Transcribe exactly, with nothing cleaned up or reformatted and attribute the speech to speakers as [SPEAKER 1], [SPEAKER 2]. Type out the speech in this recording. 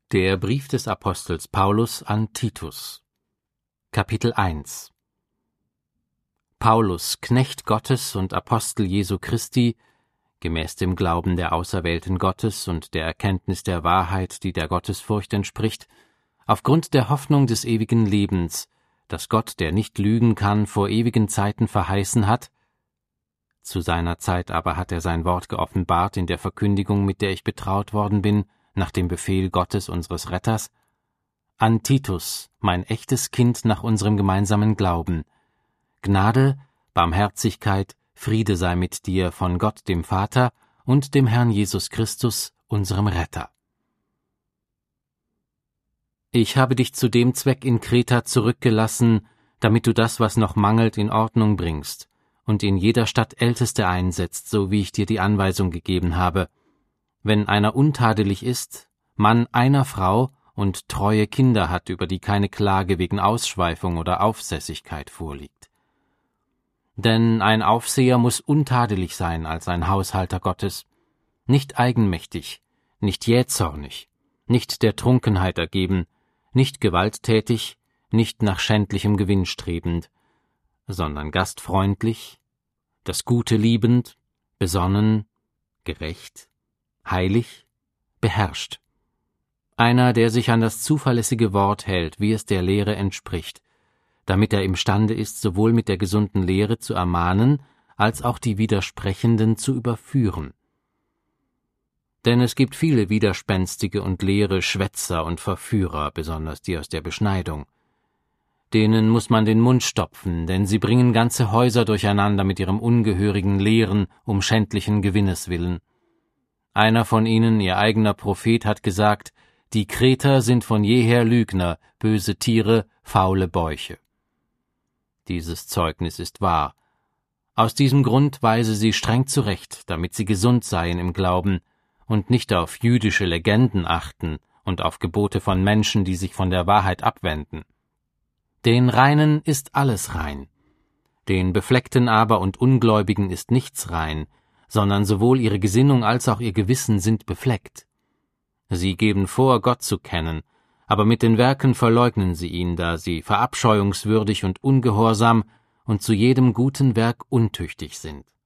[SPEAKER 1] Der Brief des Apostels Paulus an Titus. Kapitel eins. Paulus, Knecht Gottes und Apostel Jesu Christi, gemäß dem Glauben der Auserwählten Gottes und der Erkenntnis der Wahrheit, die der Gottesfurcht entspricht, aufgrund der Hoffnung des ewigen Lebens, das Gott, der nicht lügen kann, vor ewigen Zeiten verheißen hat. Zu seiner Zeit aber hat er sein Wort geoffenbart in der Verkündigung, mit der ich betraut worden bin, nach dem Befehl Gottes unseres Retters, an Titus, mein echtes Kind nach unserem gemeinsamen Glauben. Gnade, Barmherzigkeit, Friede sei mit dir von Gott dem Vater und dem Herrn Jesus Christus, unserem Retter. Ich habe dich zu dem Zweck in Kreta zurückgelassen, damit du das, was noch mangelt, in Ordnung bringst und in jeder Stadt Älteste einsetzt, so wie ich dir die Anweisung gegeben habe. Wenn einer untadelig ist, Mann einer Frau und treue Kinder hat, über die keine Klage wegen Ausschweifung oder Aufsässigkeit vorliegt. Denn ein Aufseher muss untadelig sein als ein Haushalter Gottes, nicht eigenmächtig, nicht jähzornig, nicht der Trunkenheit ergeben, nicht gewalttätig, nicht nach schändlichem Gewinn strebend, sondern gastfreundlich, das Gute liebend, besonnen, gerecht, heilig, beherrscht. Einer, der sich an das zuverlässige Wort hält, wie es der Lehre entspricht, damit er imstande ist, sowohl mit der gesunden Lehre zu ermahnen, als auch die Widersprechenden zu überführen. Denn es gibt viele widerspenstige und leere Schwätzer und Verführer, besonders die aus der Beschneidung. Denen muss man den Mund stopfen, denn sie bringen ganze Häuser durcheinander mit ihrem ungehörigen Lehren um schändlichen Gewinnes willen. Einer von ihnen, ihr eigener Prophet, hat gesagt, die Kreter sind von jeher Lügner, böse Tiere, faule Bäuche. Dieses Zeugnis ist wahr. Aus diesem Grund weise sie streng zurecht, damit sie gesund seien im Glauben und nicht auf jüdische Legenden achten und auf Gebote von Menschen, die sich von der Wahrheit abwenden. Den Reinen ist alles rein. Den Befleckten aber und Ungläubigen ist nichts rein, sondern sowohl ihre Gesinnung als auch ihr Gewissen sind befleckt. Sie geben vor, Gott zu kennen, aber mit den Werken verleugnen sie ihn, da sie verabscheuungswürdig und ungehorsam und zu jedem guten Werk untüchtig sind.